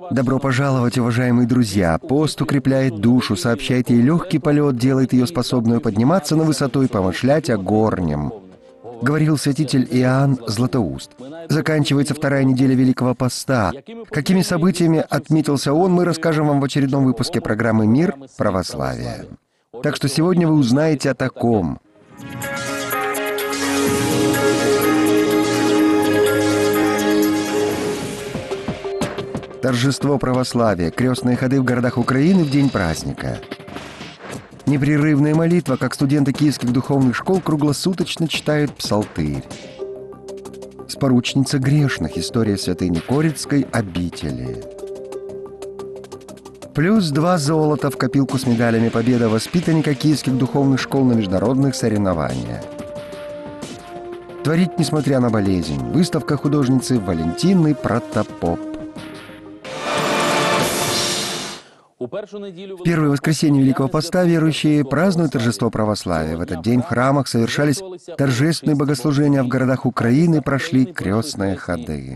Добро пожаловать, уважаемые друзья! Пост укрепляет душу, сообщает ей легкий полет, делает ее способную подниматься на высоту и помышлять о горнем. Говорил святитель Иоанн Златоуст. Заканчивается вторая неделя Великого Поста. Какими событиями отметился он, мы расскажем вам в очередном выпуске программы «Мир. Православие». Так что сегодня вы узнаете о таком. Торжество православия, крестные ходы в городах Украины в день праздника. Непрерывная молитва, как студенты киевских духовных школ круглосуточно читают псалтырь. Споручница грешных. История святыни Корицкой обители. Плюс 2 золота в копилку с медалями победы воспитанника киевских духовных школ на международных соревнованиях. Творить, несмотря на болезнь. Выставка художницы Валентины Протопоп. В первое воскресенье Великого Поста верующие празднуют торжество православия. В этот день в храмах совершались торжественные богослужения, а в городах Украины прошли крестные ходы.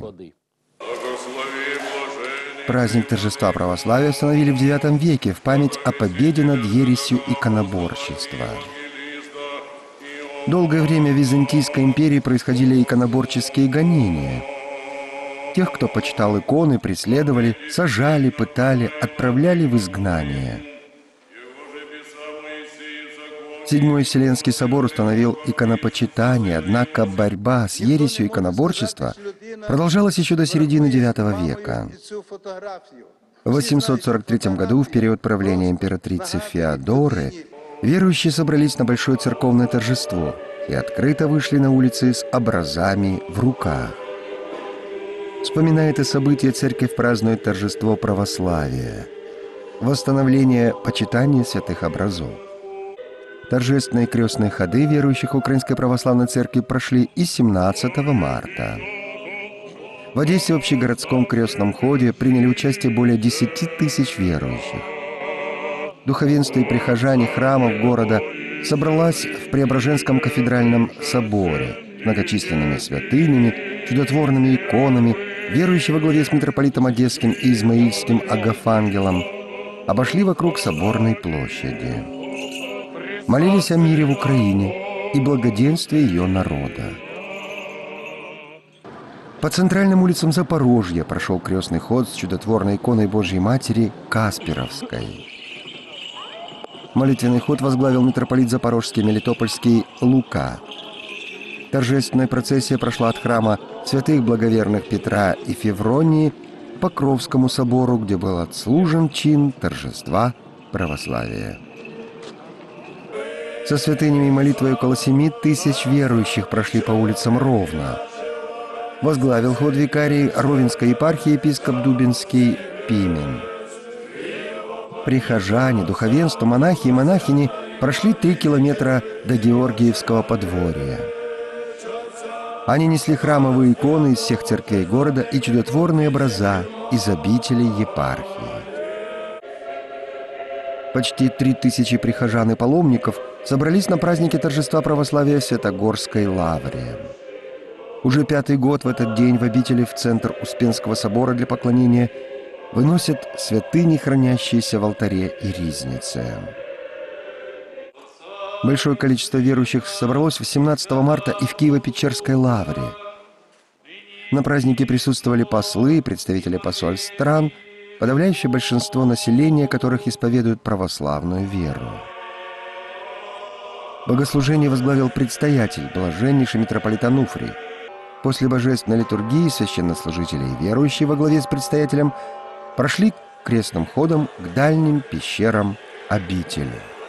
Праздник торжества православия установили в IX веке в память о победе над ересью иконоборчества. Долгое время в Византийской империи происходили иконоборческие гонения. Тех, кто почитал иконы, преследовали, сажали, пытали, отправляли в изгнание. Седьмой Вселенский собор установил иконопочитание, однако борьба с ересью иконоборчества продолжалась еще до середины IX века. В 843 году, в период правления императрицы Феодоры, верующие собрались на большое церковное торжество и открыто вышли на улицы с образами в руках. Вспоминая это событие, церковь празднует торжество православия, восстановление почитания святых образов. Торжественные крестные ходы верующих Украинской Православной Церкви прошли и 17 марта. В Одессе в общегородском крестном ходе приняли участие более 10 тысяч верующих. Духовенство и прихожане храмов города собралось в Преображенском кафедральном соборе с многочисленными святынями, чудотворными иконами. Верующие во главе с митрополитом Одесским и Измаильским Агафангелом обошли вокруг соборной площади. Молились о мире в Украине и благоденствии ее народа. По центральным улицам Запорожья прошел крестный ход с чудотворной иконой Божьей Матери Каспировской. Молитвенный ход возглавил митрополит Запорожский Мелитопольский Лука. Торжественная процессия прошла от храма святых благоверных Петра и Февронии к Покровскому собору, где был отслужен чин торжества православия. Со святынями и молитвой около 7 тысяч верующих прошли по улицам Ровно. Возглавил ход викарий Ровенской епархии епископ Дубинский Пимен. Прихожане, духовенство, монахи и монахини прошли 3 километра до Георгиевского подворья. Они несли храмовые иконы из всех церквей города и чудотворные образа из обителей епархии. Почти 3000 прихожан и паломников собрались на празднике торжества православия в Святогорской лавре. Уже 5-й год в этот день в обители в центр Успенского собора для поклонения выносят святыни, хранящиеся в алтаре и ризнице. Большое количество верующих собралось 17 марта и в Киево-Печерской лавре. На празднике присутствовали послы, представители посольств стран, подавляющее большинство населения, которых исповедуют православную веру. Богослужение возглавил предстоятель, блаженнейший митрополит Ануфрий. После божественной литургии священнослужители и верующие во главе с предстоятелем прошли крестным ходом к дальним пещерам обители.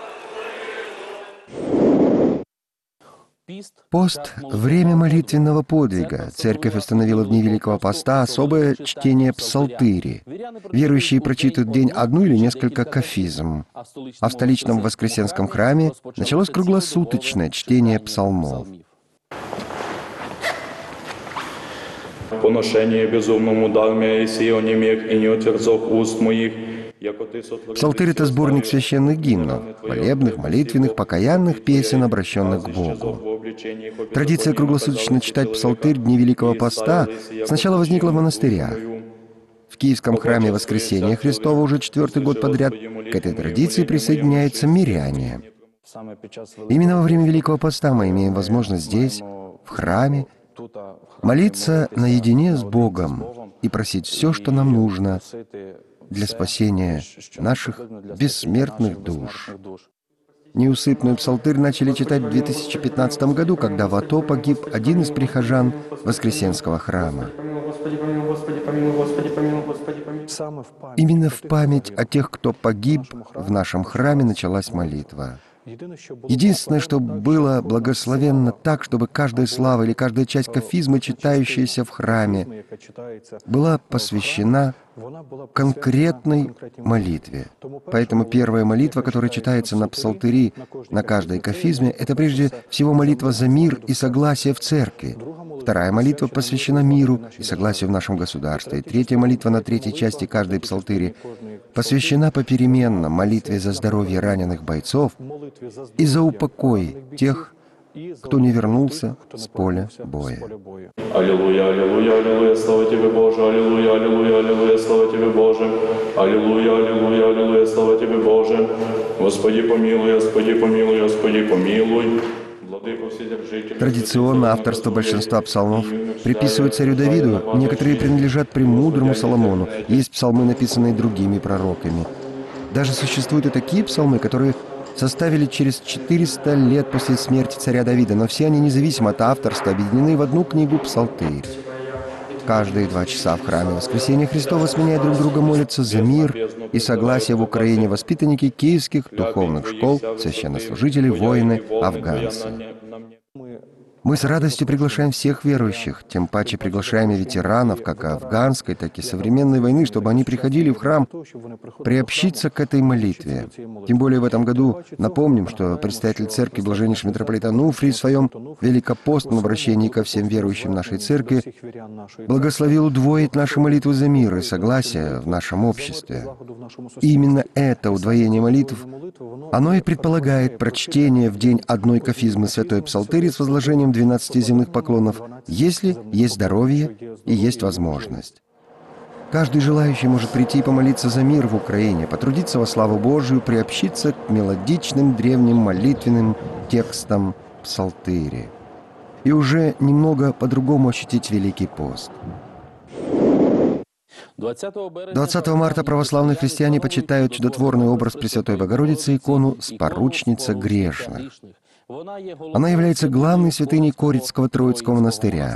Пост – время молитвенного подвига. Церковь установила в дни Великого Поста особое чтение псалтыри. Верующие прочитают в день одну или несколько кафизм. А в столичном Воскресенском храме началось круглосуточное чтение псалмов. Поношение безумному дал мне, и сие онемех, и не отверзох уст моих. Псалтырь – это сборник священных гимнов, молебных, молитвенных, покаянных песен, обращенных к Богу. Традиция круглосуточно читать псалтырь в дни Великого Поста сначала возникла в монастырях. В Киевском храме Воскресения Христова уже 4-й год подряд к этой традиции присоединяются миряне. Именно во время Великого Поста мы имеем возможность здесь, в храме, молиться наедине с Богом и просить все, что нам нужно для спасения наших бессмертных душ. Неусыпную псалтырь начали читать в 2015 году, когда в АТО погиб один из прихожан Воскресенского храма. Именно в память о тех, кто погиб, в нашем храме началась молитва. Единственное, что было благословенно так, чтобы каждая слава или каждая часть кафизмы, читающаяся в храме, была посвящена конкретной молитве. Поэтому первая молитва, которая читается на псалтыри, на каждой кафизме, это прежде всего молитва за мир и согласие в церкви. Вторая молитва посвящена миру и согласию в нашем государстве. И третья молитва на третьей части каждой псалтыри посвящена попеременно молитве за здоровье раненых бойцов и за упокой тех, кто не вернулся с поля боя. Аллилуйя, аллилуйя, аллилуйя, слава Тебе, Боже, аллилуйя, аллилуйя, аллилуйя, слава Тебе, Боже, аллилуйя, аллилуйя, аллилуйя, слава Тебе, Боже. Господи помилуй, Господи помилуй, Господи помилуй. Традиционно авторство большинства псалмов приписывают царю Давиду, некоторые принадлежат премудрому Соломону, есть псалмы, написанные другими пророками. Даже существуют и такие псалмы, которые составили через 400 лет после смерти царя Давида, но все они, независимо от авторства, объединены в одну книгу «Псалтырь». Каждые 2 часа в храме Воскресения Христова, сменяя друг друга, молятся за мир и согласие в Украине воспитанники киевских духовных школ, священнослужители, воины, афганцы. Мы с радостью приглашаем всех верующих, тем паче приглашаем и ветеранов, как афганской, так и современной войны, чтобы они приходили в храм приобщиться к этой молитве. Тем более в этом году напомним, что предстоятель церкви блаженнейший митрополит Ануфрий в своем великопостном обращении ко всем верующим нашей церкви благословил удвоить наши молитвы за мир и согласие в нашем обществе. И именно это удвоение молитв, оно и предполагает прочтение в день одной кафизмы Святой Псалтыри с возложением 12 земных поклонов, если есть здоровье и есть возможность. Каждый желающий может прийти и помолиться за мир в Украине, потрудиться во славу Божию, приобщиться к мелодичным древним молитвенным текстам Псалтыри и уже немного по-другому ощутить Великий пост. 20 марта православные христиане почитают чудотворный образ Пресвятой Богородицы, икону «Споручница грешных». Она является главной святыней Корицкого Троицкого монастыря.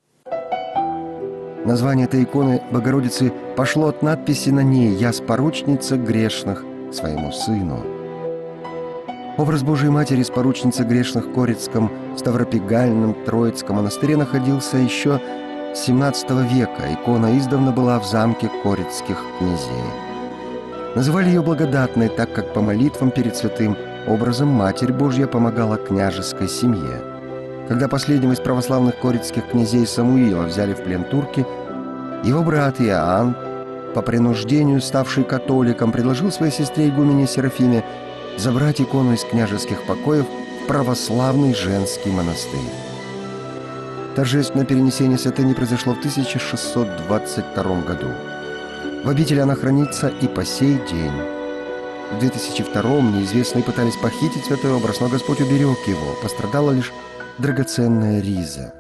Название этой иконы Богородицы пошло от надписи на ней «Я споручница грешных своему сыну». Образ Божией Матери, споручницы грешных в Корицком Ставропигальном Троицком монастыре находился еще с 17 века. Икона издавна была в замке корицких князей. Называли ее благодатной, так как по молитвам перед святым образом Матерь Божья помогала княжеской семье. Когда последнего из православных корицких князей Самуила взяли в плен турки, его брат Иоанн, по принуждению ставший католиком, предложил своей сестре игумене Серафиме забрать икону из княжеских покоев в православный женский монастырь. Торжественное перенесение святыни произошло в 1622 году. В обители она хранится и по сей день. В 2002-м неизвестные пытались похитить святой образ, но Господь уберег его, пострадала лишь драгоценная риза.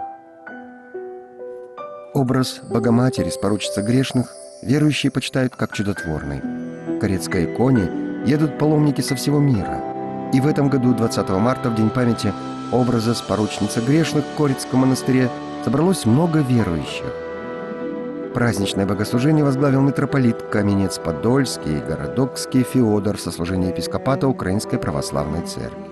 Образ Богоматери, споручица грешных, верующие почитают как чудотворный. К Корецкой иконе едут паломники со всего мира. И в этом году, 20 марта, в день памяти образа споручницы грешных в Корицком монастыре, собралось много верующих. Праздничное богослужение возглавил митрополит Каменец-Подольский и Городокский Феодор со служения епископата Украинской Православной Церкви.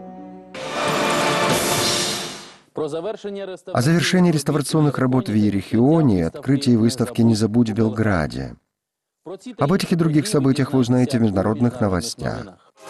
О завершении реставрационных работ в Иерихионе и открытии выставки «Не забудь» в Белграде. Об этих и других событиях вы узнаете в международных новостях.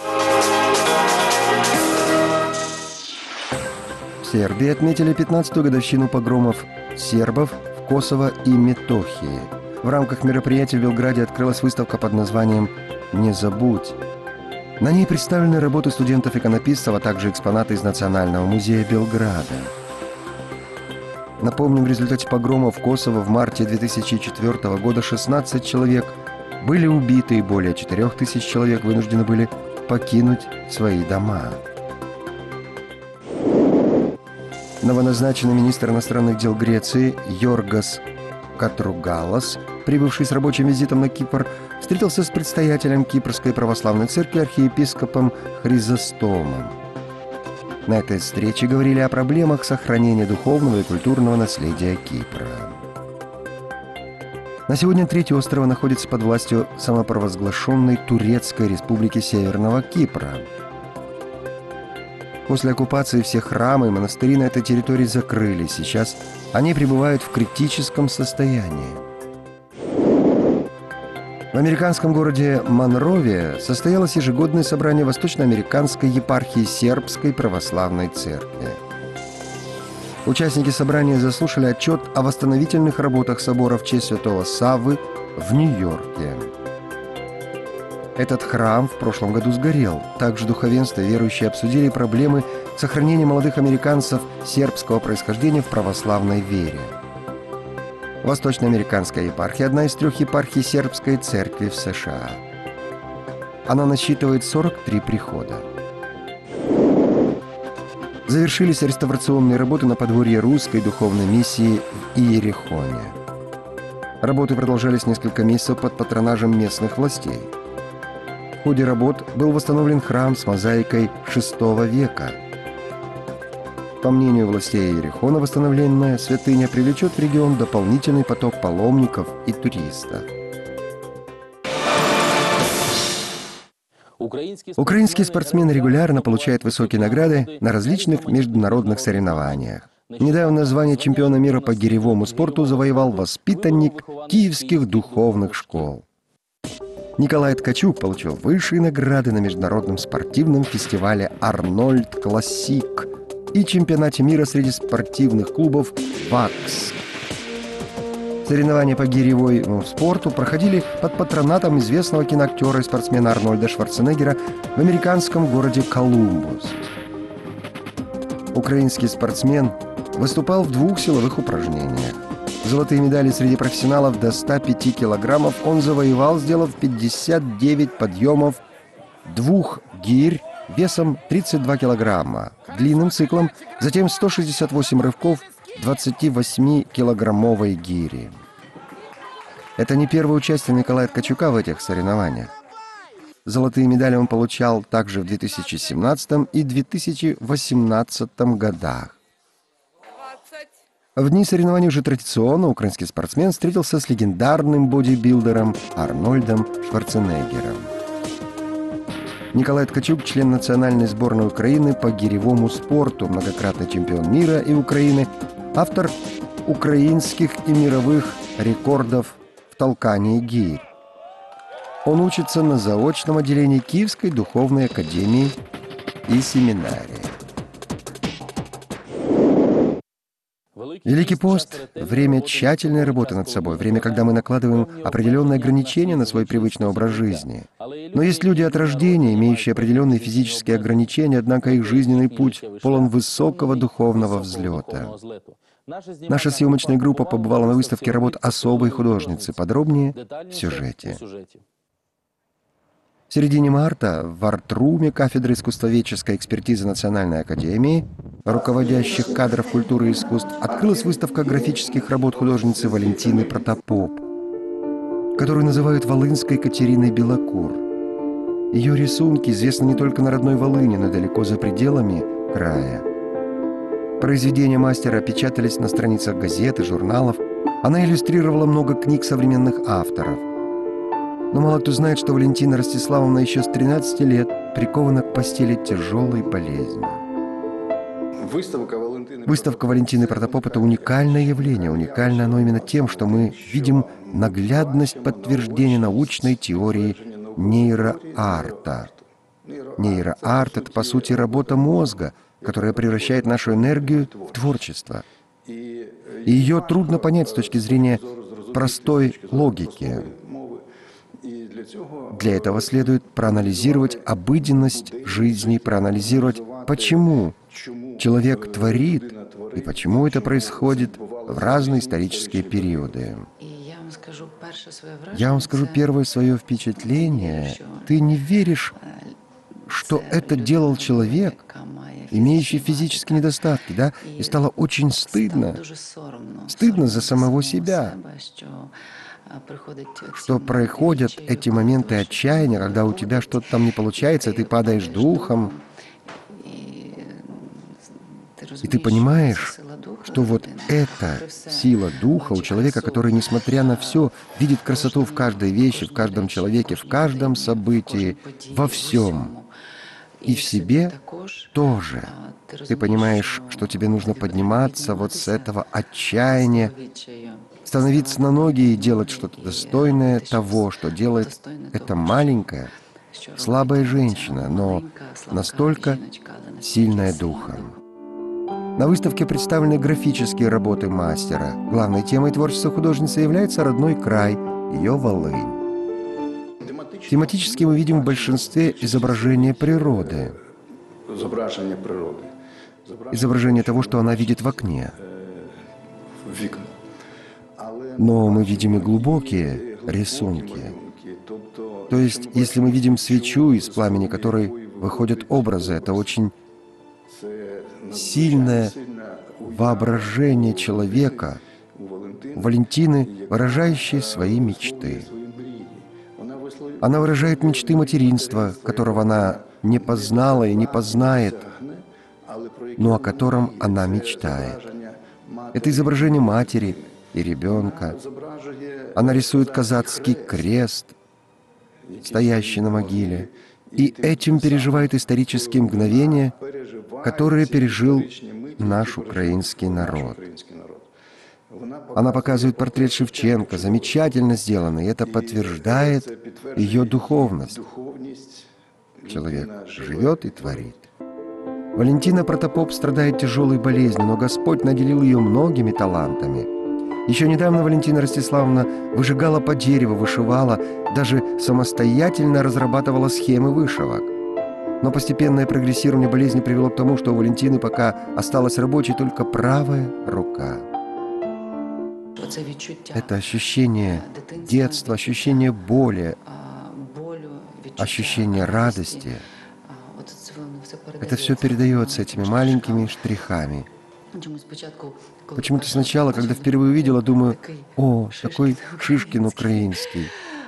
В Сербии отметили 15-ю годовщину погромов сербов в Косово и Метохии. В рамках мероприятия в Белграде открылась выставка под названием «Не забудь». На ней представлены работы студентов-иконописцев, а также экспонаты из Национального музея Белграда. Напомним, в результате погрома в Косово в марте 2004 года 16 человек были убиты и более 4000 человек вынуждены были покинуть свои дома. Новоназначенный министр иностранных дел Греции Йоргос Катругалос, прибывший с рабочим визитом на Кипр, встретился с предстоятелем Кипрской православной церкви архиепископом Хризостомом. На этой встрече говорили о проблемах сохранения духовного и культурного наследия Кипра. На сегодня треть острова находится под властью самопровозглашенной Турецкой республики Северного Кипра. После оккупации все храмы и монастыри на этой территории закрыли. Сейчас они пребывают в критическом состоянии. В американском городе Монровия состоялось ежегодное собрание Восточноамериканской епархии Сербской православной церкви. Участники собрания заслушали отчет о восстановительных работах собора в честь святого Саввы в Нью-Йорке. Этот храм в прошлом году сгорел. Также духовенство и верующие обсудили проблемы сохранения молодых американцев сербского происхождения в православной вере. Восточноамериканская епархия – одна из 3 епархий сербской церкви в США. Она насчитывает 43 прихода. Завершились реставрационные работы на подворье русской духовной миссии в Иерихоне. Работы продолжались несколько месяцев под патронажем местных властей. В ходе работ был восстановлен храм с мозаикой VI века. По мнению властей Иерихона, восстановленная святыня привлечет в регион дополнительный поток паломников и туристов. Украинские спортсмены регулярно получают высокие награды на различных международных соревнованиях. Недавно звание чемпиона мира по гиревому спорту завоевал воспитанник киевских духовных школ. Николай Ткачук получил высшие награды на международном спортивном фестивале «Арнольд Классик» и чемпионате мира среди спортивных клубов «ВАКС». Соревнования по гиревому спорту проходили под патронатом известного киноактера и спортсмена Арнольда Шварценеггера в американском городе Колумбус. Украинский спортсмен выступал в 2 силовых упражнениях. Золотые медали среди профессионалов до 105 килограммов он завоевал, сделав 59 подъемов 2 гирь весом 32 килограмма, длинным циклом, затем 168 рывков 28-килограммовой гири. Это не первое участие Николая Ткачука в этих соревнованиях. Золотые медали он получал также в 2017 и 2018 годах. В дни соревнований уже традиционно украинский спортсмен встретился с легендарным бодибилдером Арнольдом Шварценеггером. Николай Ткачук – член национальной сборной Украины по гиревому спорту, многократный чемпион мира и Украины, автор украинских и мировых рекордов в толкании гирь. Он учится на заочном отделении Киевской духовной академии и семинарии. Великий пост – время тщательной работы над собой, время, когда мы накладываем определенные ограничения на свой привычный образ жизни. Но есть люди от рождения, имеющие определенные физические ограничения, однако их жизненный путь полон высокого духовного взлета. Наша съемочная группа побывала на выставке работ особой художницы. Подробнее в сюжете. В середине марта в арт-руме кафедры искусствоведческой экспертизы Национальной академии, руководящих кадров культуры и искусств, открылась выставка графических работ художницы Валентины Протопоп, которую называют волынской Катериной Белокур. Ее рисунки известны не только на родной Волыни, но и далеко за пределами края. Произведения мастера печатались на страницах газет и журналов. Она иллюстрировала много книг современных авторов. Но мало кто знает, что Валентина Ростиславовна еще с 13 лет прикована к постели тяжелой болезнью. Выставка Валентины Протопоп – это уникальное явление. Уникально оно именно тем, что мы видим наглядность подтверждения научной теории нейроарта. Нейроарт – это, по сути, работа мозга, которая превращает нашу энергию в творчество. И ее трудно понять с точки зрения простой логики. Для этого следует проанализировать обыденность жизни, проанализировать, почему человек творит и почему это происходит в разные исторические периоды. Я вам скажу первое свое впечатление. Ты не веришь, что это делал человек, имеющий физические недостатки, да? И стало очень стыдно. Стыдно за самого себя, что происходят эти моменты отчаяния, когда у тебя что-то там не получается, и ты падаешь духом, и ты понимаешь, что вот эта сила духа у человека, который, несмотря на все, видит красоту в каждой вещи, в каждом человеке, в каждом событии, во всем, и в себе тоже. Ты понимаешь, что тебе нужно подниматься вот с этого отчаяния, становиться на ноги и делать что-то достойное того, что делает эта маленькая, слабая женщина, но настолько сильная духом. На выставке представлены графические работы мастера. Главной темой творчества художницы является родной край, ее Волынь. Тематически мы видим в большинстве изображения природы. Изображение того, что она видит в окне. Но мы видим и глубокие рисунки. То есть, если мы видим свечу, из пламени которой выходят образы, это очень сильное воображение человека, Валентины, выражающей свои мечты. Она выражает мечты материнства, которого она не познала и не познает, но о котором она мечтает. Это изображение матери и ребенка. Она рисует казацкий крест, стоящий на могиле, и этим переживает исторические мгновения, которые пережил наш украинский народ. Она показывает портрет Шевченко, замечательно сделанный, и это подтверждает ее духовность. Человек живет и творит. Валентина Протопоп страдает тяжелой болезнью, но Господь наделил ее многими талантами. Еще недавно Валентина Ростиславовна выжигала по дереву, вышивала, даже самостоятельно разрабатывала схемы вышивок. Но постепенное прогрессирование болезни привело к тому, что у Валентины пока осталась рабочей только правая рука. Это ощущение детства, ощущение боли, ощущение радости. Это все передается этими маленькими штрихами. Почему-то сначала, когда впервые увидела, думаю, о, такой Шишкин украинский.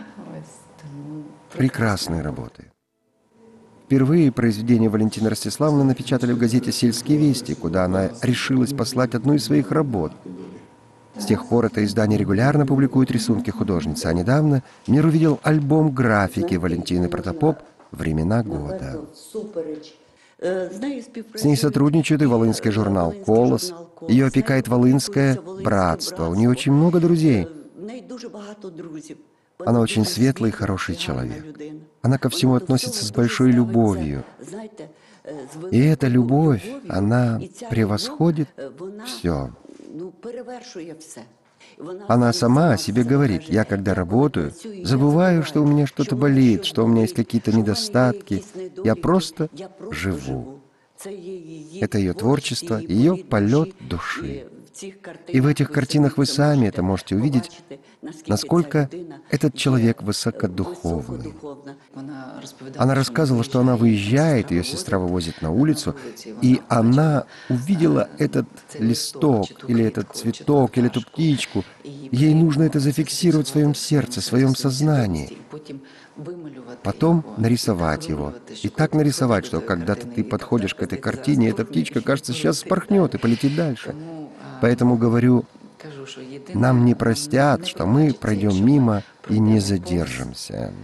Прекрасные работы. Впервые произведение Валентины Ростиславовны напечатали в газете «Сельские вести», куда она решилась послать одну из своих работ. С тех пор это издание регулярно публикует рисунки художницы, а недавно мир увидел альбом графики Валентины Протопоп «Времена года». С ней сотрудничает и волынский журнал «Колос». Ее опекает Волынское братство. У нее очень много друзей. Она очень светлый и хороший человек. Она ко всему относится с большой любовью. И эта любовь, она превосходит все. Она сама о себе говорит: я когда работаю, забываю, что у меня что-то болит, что у меня есть какие-то недостатки. Я просто живу. Это ее творчество, ее полет души. И в этих картинах вы сами это можете увидеть, насколько этот человек высокодуховный. Она рассказывала, что она выезжает, ее сестра вывозит на улицу, и она увидела этот листок, или этот цветок, или эту птичку. Ей нужно это зафиксировать в своем сердце, в своем сознании. Потом нарисовать его. И так нарисовать, что когда-то ты подходишь к этой картине, эта птичка, кажется, сейчас спорхнет и полетит дальше. Поэтому говорю, нам не простят, что мы пройдем мимо и не задержимся.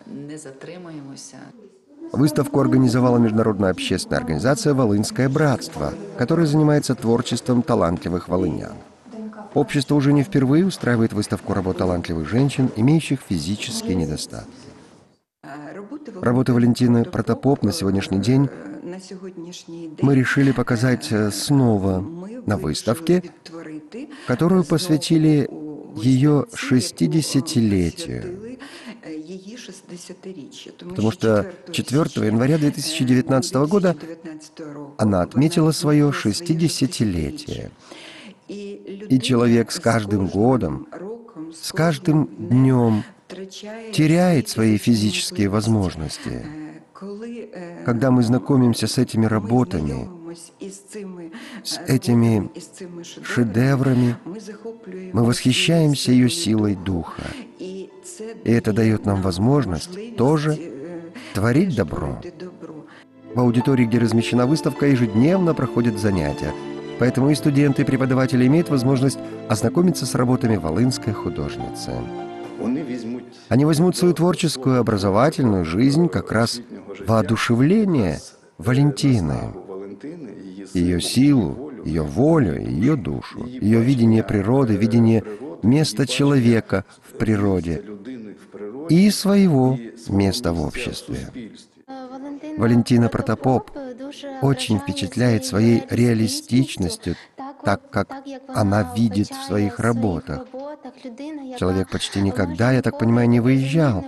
Выставку организовала международная общественная организация «Волынское братство», которая занимается творчеством талантливых волынян. Общество уже не впервые устраивает выставку работ талантливых женщин, имеющих физические недостатки. Работы Валентины Протопоп на сегодняшний день мы решили показать снова на выставке, которую посвятили ее 60-летию. Потому что 4 января 2019 года она отметила свое 60-летие. И человек с каждым годом, с каждым днем теряет свои физические возможности. Когда мы знакомимся с этими работами, с этими шедеврами, мы восхищаемся ее силой духа. И это дает нам возможность тоже творить добро. В аудитории, где размещена выставка, ежедневно проходят занятия. Поэтому и студенты, и преподаватели имеют возможность ознакомиться с работами волынской художницы. Они возьмут свою творческую, образовательную жизнь как раз воодушевление Валентины, ее силу, ее волю, ее душу, ее видение природы, видение места человека в природе и своего места в обществе. Валентина Протопоп очень впечатляет своей реалистичностью, так как она видит в своих работах. Человек почти никогда, я так понимаю, не выезжал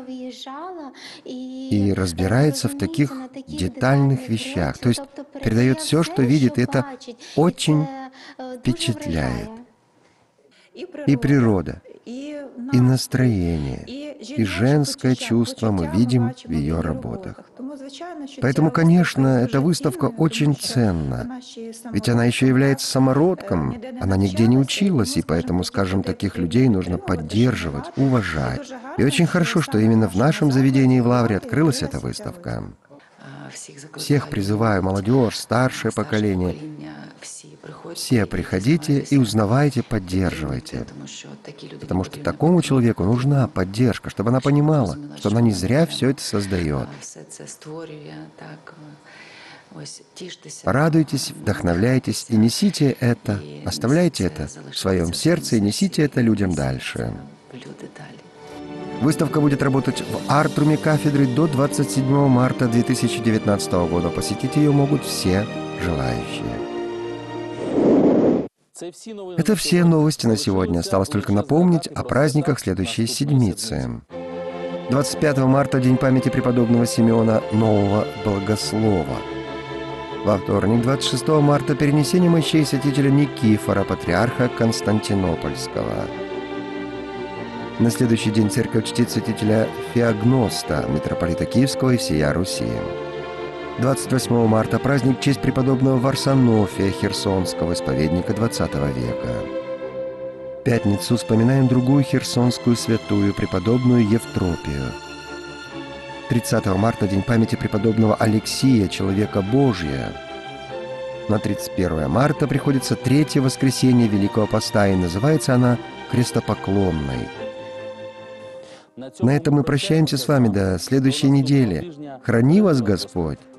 и разбирается в таких детальных вещах. То есть передает все, что видит, и это очень впечатляет. И природа, и настроение, и женское чувство мы видим в ее работах. Поэтому, конечно, эта выставка очень ценна. Ведь она еще является самородком, она нигде не училась, и поэтому, скажем, таких людей нужно поддерживать, уважать. И очень хорошо, что именно в нашем заведении в Лавре открылась эта выставка. Всех призываю, молодежь, старшее поколение, все приходите и узнавайте, поддерживайте. Потому что такому человеку нужна поддержка, чтобы она понимала, что она не зря все это создает. Радуйтесь, вдохновляйтесь и несите это, оставляйте это в своем сердце и несите это людям дальше. Выставка будет работать в арт-руме кафедры до 27 марта 2019 года. Посетить ее могут все желающие. Это все новости на сегодня. Осталось только напомнить о праздниках следующей седмицы. 25 марта – День памяти преподобного Симеона Нового Богослова. Во вторник, 26 марта – перенесение мощей святителя Никифора, патриарха Константинопольского. На следующий день церковь чтит святителя Феогноста, митрополита Киевского и всея Руси. 28 марта – праздник в честь преподобного Варсонофия Херсонского, исповедника XX века. В пятницу вспоминаем другую херсонскую святую, преподобную Евтропию. 30 марта – День памяти преподобного Алексия, человека Божия. На 31 марта приходится третье воскресенье Великого Поста, и называется она Крестопоклонной. На этом мы прощаемся с вами до следующей недели. Храни вас Господь!